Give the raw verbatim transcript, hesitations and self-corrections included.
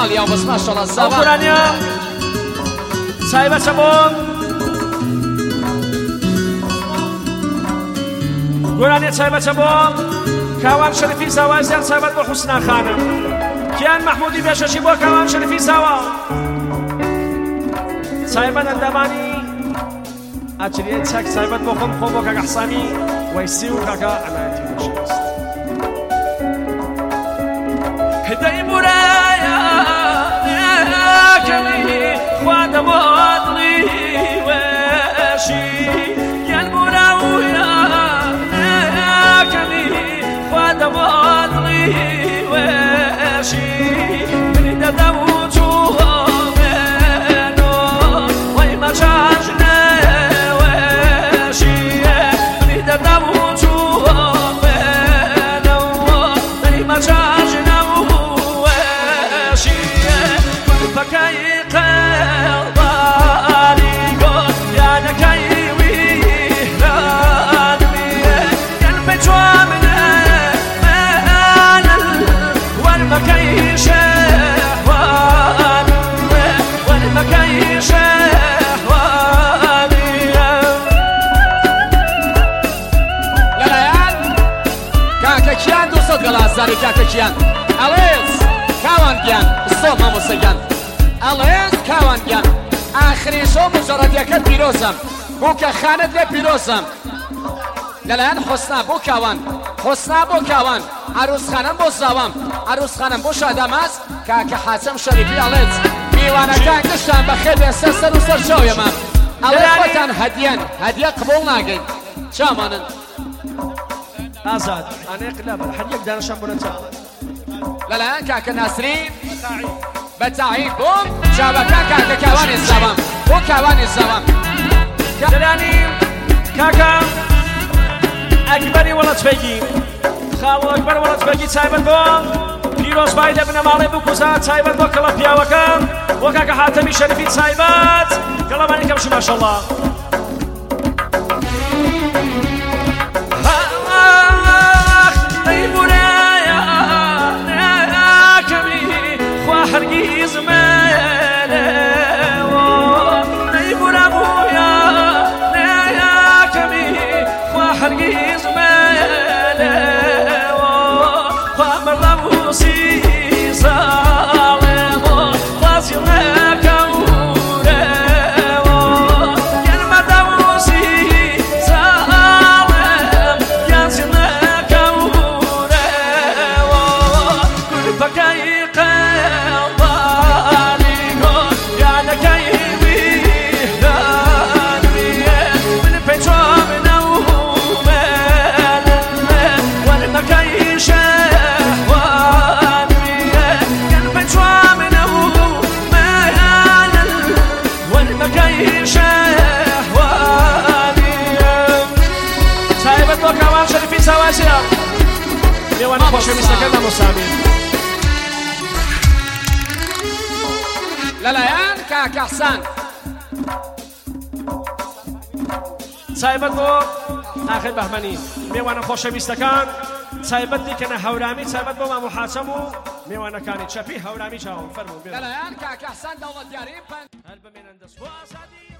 عالیا بس ماشاءالله زبان قرانیا سایبه چبون قرانیا سایبه چبون کاوان شریفی ساوا زیان سایبت با حسنا خانم کیان محمودی بیششی با کاوان شریفی ساوا سایبه اندامانی اجریه چک سایبت با خم خوب و کاک حسانی ویسی و کاکا عنایتی باشست هدای مورایا کمی خواد مادری وشی یال مورایا کمی خواد مادری وشی من دادم تو منو وای ما چاشنه وشی من دادم تو منو وای ما چاشنه فكاي قلبي قول يا نكاي ويهراني قلبي جوامنا مال والمكاي شهوان والمكاي شهوان لا لا يان كاكا كيان دوست غلازاري كاكا كيان أليس كاوان كيان الصوم هموسيان أليس كاوان كيان آخرين شو مجرد يكاد بيروزم بوكا خاند لي بيروزم لالان حسنا بو كاوان حسنا بو كاوان عروس خانم بو زوام عروس خانم بو شادماز كاكا حاتم شريفي أليس ميوانا كان قشتان بخير بيسسر وسر شو يمام أليس وطن هديان هدية قبول ناقين شامانن آزاد أنا قلابا حديك دانا شامبونتا لالان كاكا ناسرين بتعيب بوم شابكا كاكا كاوان الزوام بو كاوان الزوام جلاني كاكا أكبري ولا تفيقي خالو أكبر ولا تفيقي تايبت بوم بيروز بايدة بنا مالي بوكوزا تايبت بو كلا بياوكا وكاكا حاتمي شريفي تايبت كلا ماني كمشي ما شاء الله هرگیز مله ای برامویا نه کمی خوا هرگیز مله خوا مرلم سی سالم خوا سینه کوره ین مردم سی سالم ین سینه کوره کل پکای سواسيا يوانا خوش مستقلنا مسامي لا لا يان كاك احسان سايبت بو اخر بهمني ميوانا خوش مستقان سايبت دي كنا هورامي سايبت بو ما محاسمو ميوانا كانت شبيه هورامي جاهم فرمو لا لا يان كاك احسان دولة دياري هل بمين اندس